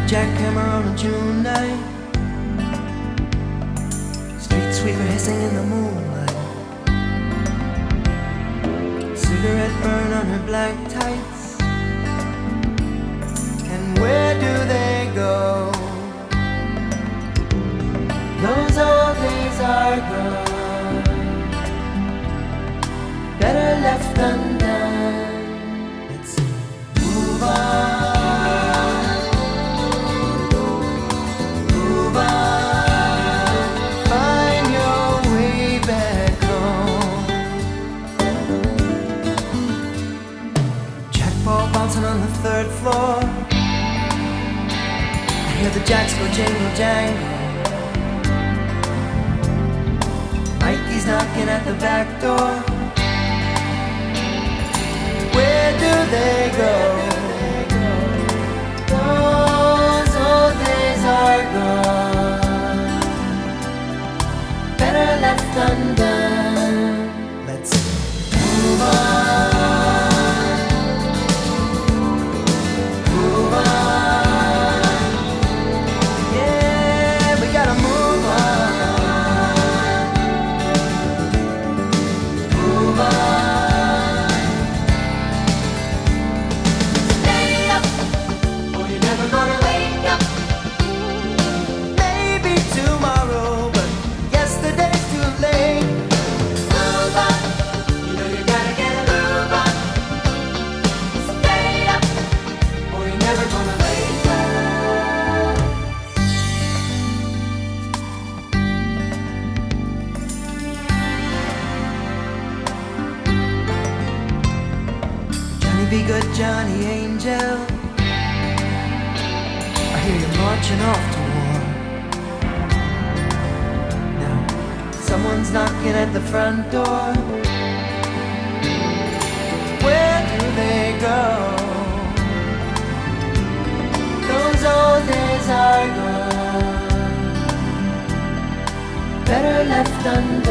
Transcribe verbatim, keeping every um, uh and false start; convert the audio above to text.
jackhammer on a June night. Street sweeper hissing in the moonlight. Cigarette burn on her black tights. And where do they go? Those old days are gone, better left undone. Let's move on, move on, find your way back home. Jack ball bouncing on the third floor. I hear the jacks go jingle jangle. Mikey's knocking at the back door. Where do they go? Those old days are gone, better left undone. Let's move on, move on. Yeah, we gotta move on, move on. Be good, Johnny Angel. I hear you marching off to war. Now, someone's knocking at the front door. Where do they go? Those old days are gone, better left undone.